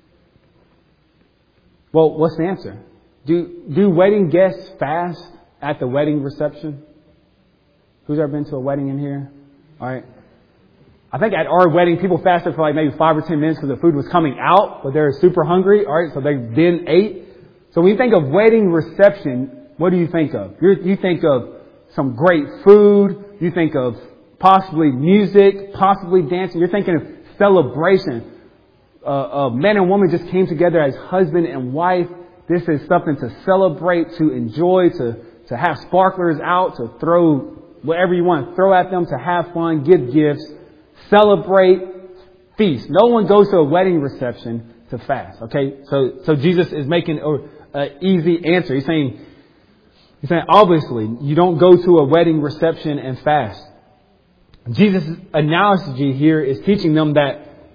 Well, what's the answer? Do wedding guests fast at the wedding reception? Who's ever been to a wedding in here? All right. I think at our wedding, people fasted for like maybe 5 or 10 minutes because the food was coming out, but they're super hungry. All right. So they then ate. So when you think of wedding reception, what do you think of? You think of some great food. You think of possibly music, possibly dancing. You're thinking of celebration. Man and woman just came together as husband and wife. This is something to celebrate, to enjoy, to have sparklers out, to throw whatever you want to throw at them, to have fun, give gifts, celebrate, feast. No one goes to a wedding reception to fast. Okay, so Jesus is making an easy answer. He's saying obviously you don't go to a wedding reception and fast. Jesus' analogy here is teaching them that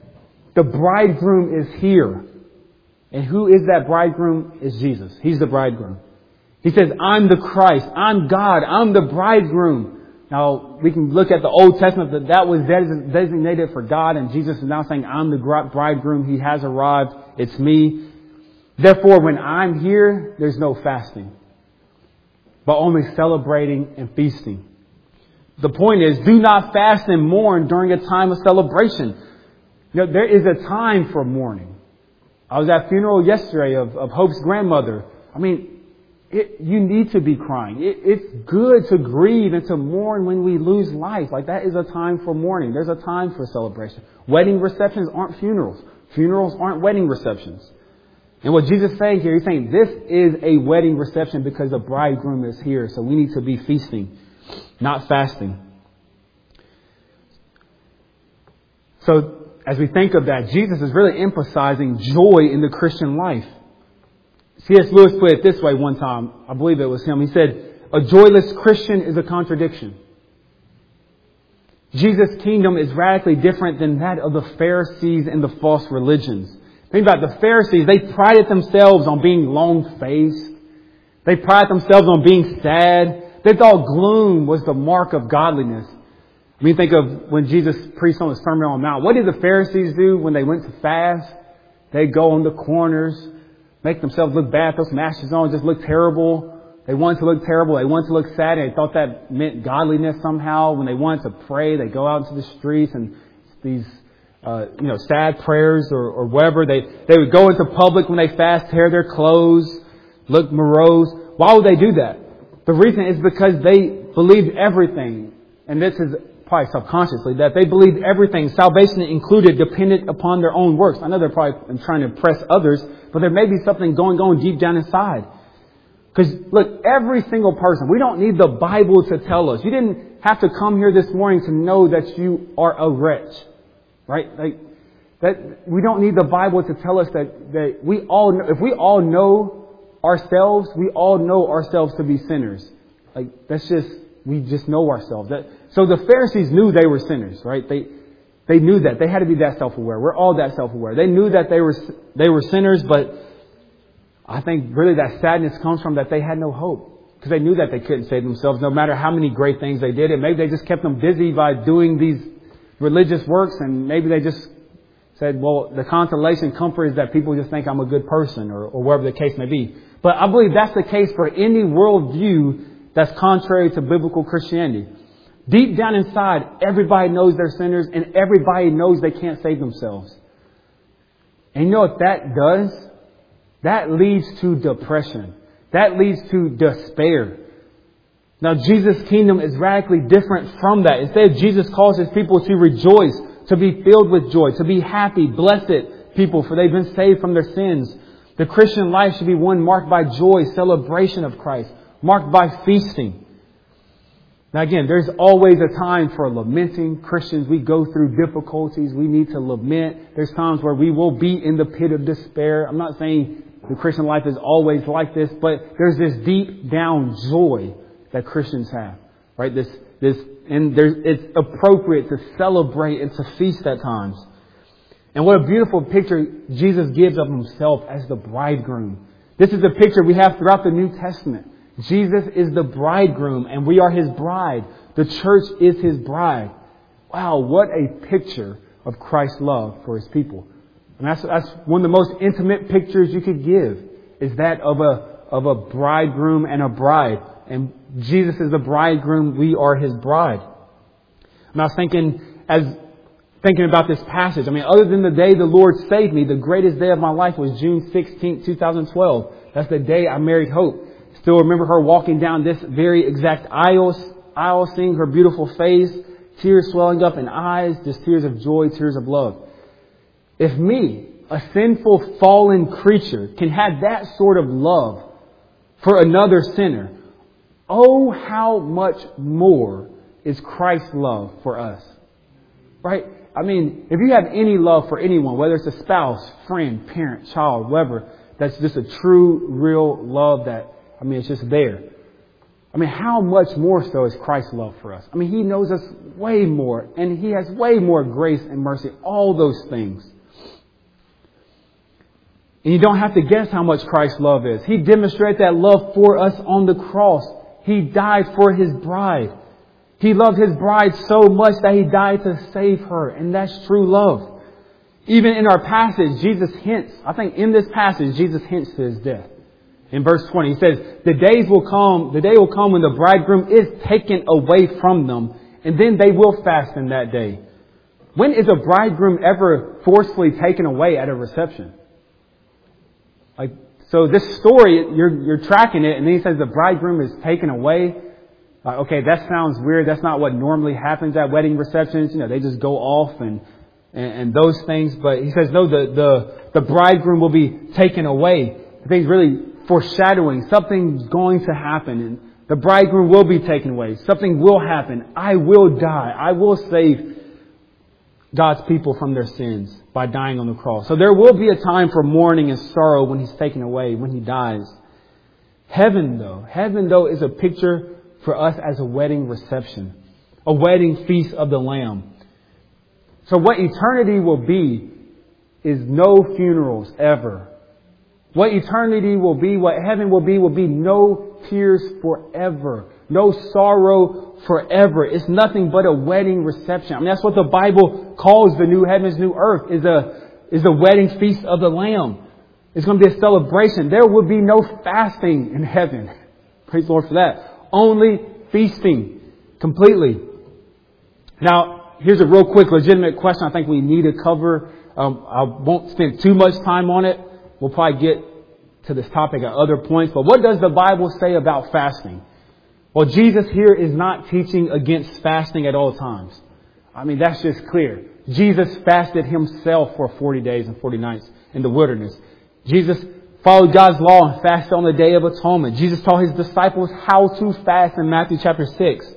The bridegroom is here. And who is that bridegroom? Is Jesus. He's the bridegroom. He says, I'm the Christ. I'm God. I'm the bridegroom. Now, we can look at the Old Testament that was designated for God, and Jesus is now saying, I'm the bridegroom. He has arrived. It's me. Therefore, when I'm here, there's no fasting, but only celebrating and feasting. The point is, do not fast and mourn during a time of celebration. You know, there is a time for mourning. I was at a funeral yesterday of Hope's grandmother. I mean, you need to be crying. It's good to grieve and to mourn when we lose life. Like, that is a time for mourning. There's a time for celebration. Wedding receptions aren't funerals. Funerals aren't wedding receptions. And what Jesus is saying here, he's saying this is a wedding reception because the bridegroom is here. So we need to be feasting, not fasting. So as we think of that, Jesus is really emphasizing joy in the Christian life. C.S. Lewis put it this way one time. I believe it was him. He said, a joyless Christian is a contradiction. Jesus' kingdom is radically different than that of the Pharisees and the false religions. Think about the Pharisees. They prided themselves on being long-faced. They prided themselves on being sad. They thought gloom was the mark of godliness. I mean, think of when Jesus preached on the Sermon on the Mount. What did the Pharisees do when they went to fast? They'd go on the corners, make themselves look bad, throw some ashes on, just look terrible. They wanted to look terrible. They wanted to look sad. And they thought that meant godliness somehow. When they wanted to pray, they go out into the streets and these sad prayers or whatever. They would go into public when they fast, tear their clothes, look morose. Why would they do that? The reason is because they believed everything. And this is probably subconsciously, that they believed everything, salvation included, dependent upon their own works. I know they're probably trying to impress others, but there may be something going on deep down inside. Because look, every single person, we don't need the Bible to tell us. You didn't have to come here this morning to know that you are a wretch. Right? Like that, we don't need the Bible to tell us that we all know, if we all know ourselves, we all know ourselves to be sinners. Like we just know ourselves. So the Pharisees knew they were sinners, right? They knew that. They had to be that self-aware. We're all that self-aware. They knew that they were sinners, but I think really that sadness comes from that they had no hope. Because they knew that they couldn't save themselves no matter how many great things they did. And maybe they just kept them busy by doing these religious works, and maybe they just said, well, the consolation, comfort is that people just think I'm a good person or whatever the case may be. But I believe that's the case for any worldview that's contrary to biblical Christianity. Deep down inside, everybody knows they're sinners and everybody knows they can't save themselves. And you know what that does? That leads to depression. That leads to despair. Now, Jesus' kingdom is radically different from that. Instead, Jesus calls His people to rejoice, to be filled with joy, to be happy, blessed people, for they've been saved from their sins. The Christian life should be one marked by joy, celebration of Christ, marked by feasting. Now, again, there's always a time for lamenting. Christians, we go through difficulties. We need to lament. There's times where we will be in the pit of despair. I'm not saying the Christian life is always like this, but there's this deep down joy that Christians have, right? It's appropriate to celebrate and to feast at times. And what a beautiful picture Jesus gives of Himself as the bridegroom. This is a picture we have throughout the New Testament. Jesus is the bridegroom and we are His bride. The church is His bride. Wow, what a picture of Christ's love for His people. And that's one of the most intimate pictures you could give, is that of a bridegroom and a bride. And Jesus is the bridegroom. We are His bride. And I was thinking about this passage. I mean, other than the day the Lord saved me, the greatest day of my life was June 16, 2012. That's the day I married Hope. Still remember her walking down this very exact aisle, seeing her beautiful face, tears swelling up in eyes, just tears of joy, tears of love. If me, a sinful, fallen creature, can have that sort of love for another sinner, oh, how much more is Christ's love for us? Right? I mean, if you have any love for anyone, whether it's a spouse, friend, parent, child, whatever, that's just a true, real love that, it's just there. How much more so is Christ's love for us? He knows us way more, and He has way more grace and mercy, all those things. And you don't have to guess how much Christ's love is. He demonstrated that love for us on the cross. He died for His bride. He loved His bride so much that He died to save her. And that's true love. Even in our passage, Jesus hints, I think in this passage, Jesus hints to His death. In verse 20, He says, the day will come when the bridegroom is taken away from them, and then they will fast in that day. When is a bridegroom ever forcefully taken away at a reception? So this story, you're tracking it, and then He says the bridegroom is taken away. Okay, that sounds weird. That's not what normally happens at wedding receptions. They just go off and those things. But He says, no, the bridegroom will be taken away. I think it's really foreshadowing. Something's going to happen, and the bridegroom will be taken away. Something will happen. I will die. I will save God's people from their sins by dying on the cross. So there will be a time for mourning and sorrow when He's taken away, when He dies. Heaven though is a picture for us as a wedding reception, a wedding feast of the Lamb. So what eternity will be is no funerals ever. What eternity will be, what heaven will be no tears forever. No sorrow forever. It's nothing but a wedding reception. That's what the Bible calls the new heavens, new earth, is a wedding feast of the Lamb. It's going to be a celebration. There will be no fasting in heaven. Praise the Lord for that. Only feasting completely. Now, here's a real quick legitimate question I think we need to cover. I won't spend too much time on it. We'll probably get to this topic at other points. But what does the Bible say about fasting? Well, Jesus here is not teaching against fasting at all times. That's just clear. Jesus fasted Himself for 40 days and 40 nights in the wilderness. Jesus followed God's law and fasted on the Day of Atonement. Jesus taught His disciples how to fast in Matthew chapter 6.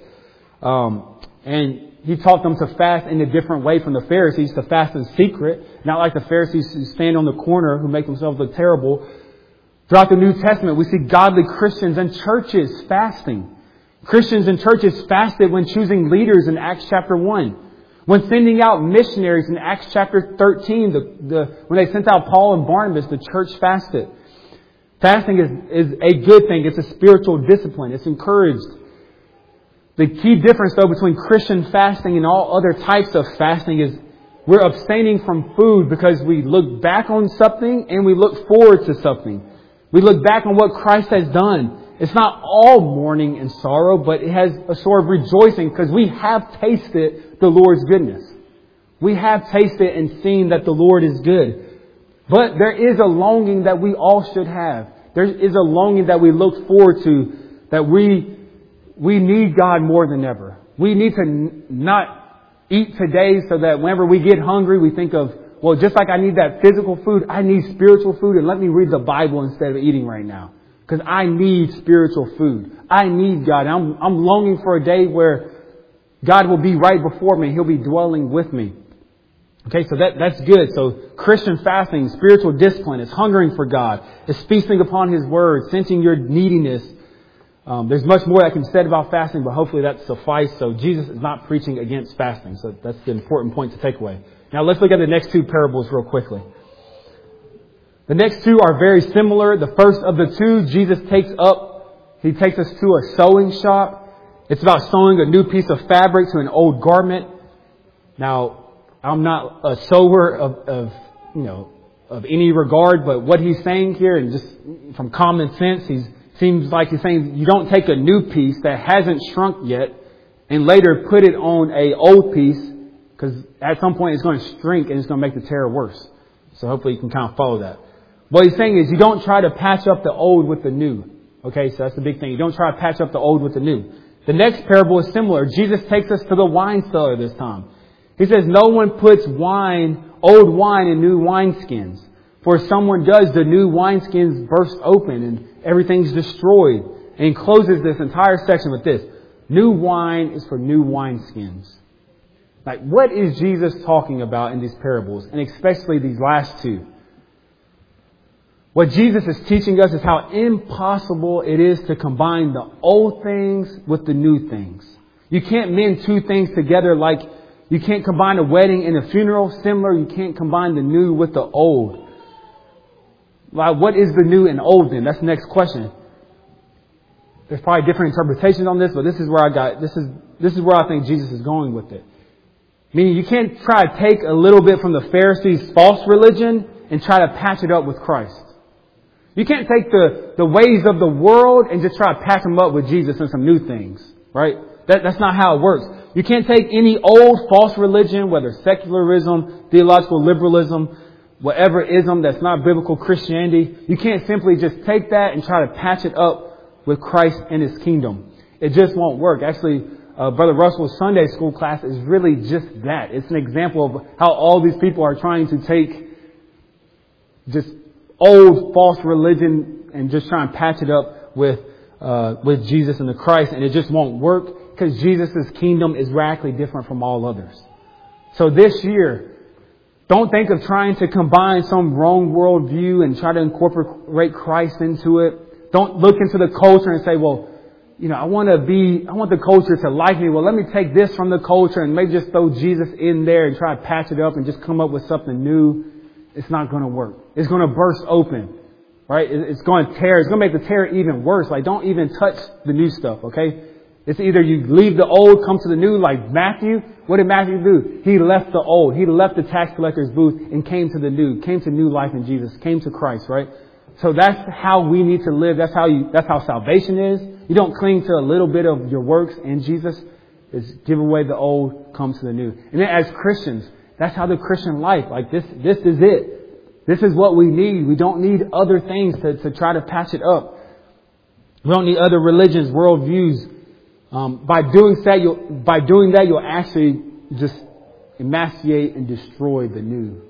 And He taught them to fast in a different way from the Pharisees, to fast in secret, not like the Pharisees who stand on the corner who make themselves look terrible. Throughout the New Testament, we see godly Christians and churches fasting. Christians and churches fasted when choosing leaders in Acts chapter 1. When sending out missionaries in Acts chapter 13, when they sent out Paul and Barnabas, the church fasted. Fasting is a good thing. It's a spiritual discipline. It's encouraged. The key difference, though, between Christian fasting and all other types of fasting is we're abstaining from food because we look back on something and we look forward to something. We look back on what Christ has done. It's not all mourning and sorrow, but it has a sort of rejoicing because we have tasted the Lord's goodness. We have tasted and seen that the Lord is good. But there is a longing that we all should have. There is a longing that we look forward to, that we need God more than ever. We need to not eat today so that whenever we get hungry, we think of, well, just like I need that physical food, I need spiritual food, and let me read the Bible instead of eating right now. Because I need spiritual food. I need God. I'm longing for a day where God will be right before me. He'll be dwelling with me. Okay, so that's good. So Christian fasting, spiritual discipline, is hungering for God. It's feasting upon His Word, sensing your neediness. There's much more that can be said about fasting, but hopefully that suffices. So Jesus is not preaching against fasting. So that's the important point to take away. Now let's look at the next two parables real quickly. The next two are very similar. The first of the two, Jesus takes us to a sewing shop. It's about sewing a new piece of fabric to an old garment. Now, I'm not a sewer of any regard, but what he's saying here, and just from common sense, seems like he's saying you don't take a new piece that hasn't shrunk yet and later put it on a old piece, because at some point it's going to shrink and it's going to make the tear worse. So hopefully you can kind of follow that. What he's saying is you don't try to patch up the old with the new. Okay, so that's the big thing. You don't try to patch up the old with the new. The next parable is similar. Jesus takes us to the wine cellar this time. He says, no one puts old wine in new wineskins. For if someone does, the new wineskins burst open and everything's destroyed. And he closes this entire section with this. New wine is for new wineskins. Like, what is Jesus talking about in these parables? And especially these last two. What Jesus is teaching us is how impossible it is to combine the old things with the new things. You can't mend two things together like you can't combine a wedding and a funeral. Similar, you can't combine the new with the old. Like, what is the new and old then? That's the next question. There's probably different interpretations on this, but this is where I think Jesus is going with it. Meaning you can't try to take a little bit from the Pharisees' false religion and try to patch it up with Christ. You can't take the ways of the world and just try to patch them up with Jesus and some new things, right? That's not how it works. You can't take any old false religion, whether secularism, theological liberalism, whatever ism that's not biblical Christianity. You can't simply just take that and try to patch it up with Christ and His kingdom. It just won't work. Actually, Brother Russell's Sunday school class is really just that. It's an example of how all these people are trying to take just old false religion and just try and patch it up with Jesus and the Christ, and it just won't work because Jesus' kingdom is radically different from all others. So this year, don't think of trying to combine some wrong worldview and try to incorporate Christ into it. Don't look into the culture and say, well, I want the culture to like me. Well, let me take this from the culture and maybe just throw Jesus in there and try to patch it up and just come up with something new. It's not going to work. It's going to burst open, right? It's going to tear. It's going to make the tear even worse. Like, don't even touch the new stuff, okay? It's either you leave the old, come to the new, like Matthew. What did Matthew do? He left the old. He left the tax collector's booth and came to the new, came to new life in Jesus, came to Christ, right? So that's how we need to live. That's how salvation is. You don't cling to a little bit of your works in Jesus. It's give away the old, come to the new. And then as Christians, that's how the Christian life, like this is it. This is what we need. We don't need other things to try to patch it up. We don't need other religions, worldviews. By doing that, you'll actually just emaciate and destroy the new.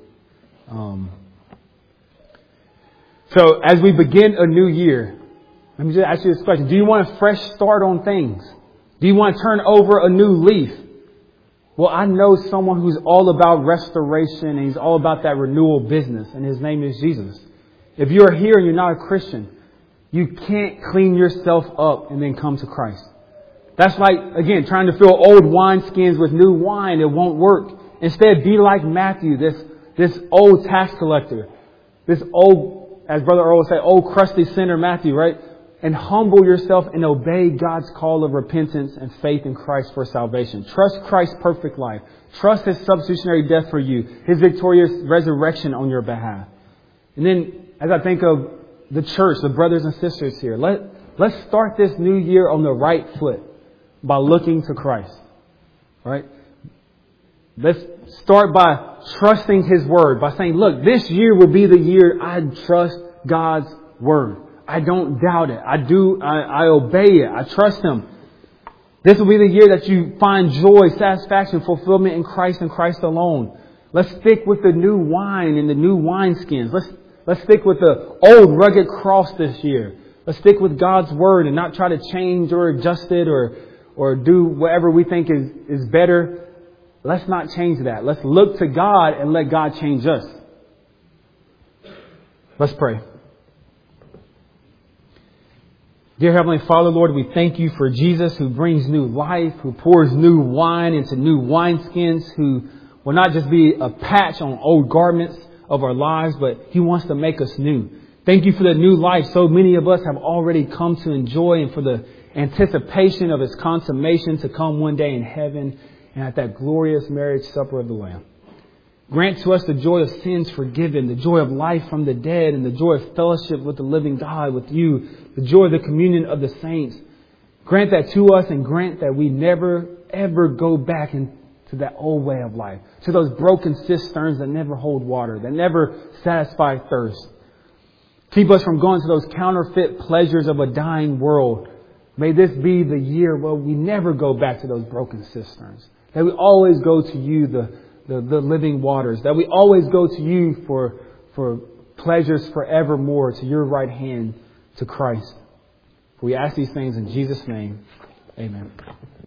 So as we begin a new year, let me just ask you this question. Do you want a fresh start on things? Do you want to turn over a new leaf? Well, I know someone who's all about restoration and he's all about that renewal business, and his name is Jesus. If you're here and you're not a Christian, you can't clean yourself up and then come to Christ. That's like, again, trying to fill old wineskins with new wine. It won't work. Instead, be like Matthew, this old tax collector, this old, as Brother Earl would say, old crusty sinner Matthew, right? And humble yourself and obey God's call of repentance and faith in Christ for salvation. Trust Christ's perfect life. Trust His substitutionary death for you. His victorious resurrection on your behalf. And then, as I think of the church, the brothers and sisters here, let's start this new year on the right foot by looking to Christ. All right? Let's start by trusting His Word, by saying, look, this year will be the year I trust God's Word. I don't doubt it. I obey it. I trust Him. This will be the year that you find joy, satisfaction, fulfillment in Christ and Christ alone. Let's stick with the new wine and the new wineskins. Let's stick with the old rugged cross this year. Let's stick with God's Word and not try to change or adjust it or do whatever we think is better. Let's not change that. Let's look to God and let God change us. Let's pray. Dear Heavenly Father, Lord, we thank You for Jesus, who brings new life, who pours new wine into new wineskins, who will not just be a patch on old garments of our lives, but He wants to make us new. Thank You for the new life so many of us have already come to enjoy, and for the anticipation of its consummation to come one day in heaven and at that glorious marriage supper of the Lamb. Grant to us the joy of sins forgiven, the joy of life from the dead, and the joy of fellowship with the living God, with You, the joy of the communion of the saints. Grant that to us, and grant that we never, ever go back into that old way of life, to those broken cisterns that never hold water, that never satisfy thirst. Keep us from going to those counterfeit pleasures of a dying world. May this be the year where we never go back to those broken cisterns, that we always go to You, the living waters, that we always go to You for pleasures forevermore, to Your right hand, to Christ. We ask these things in Jesus' name. Amen.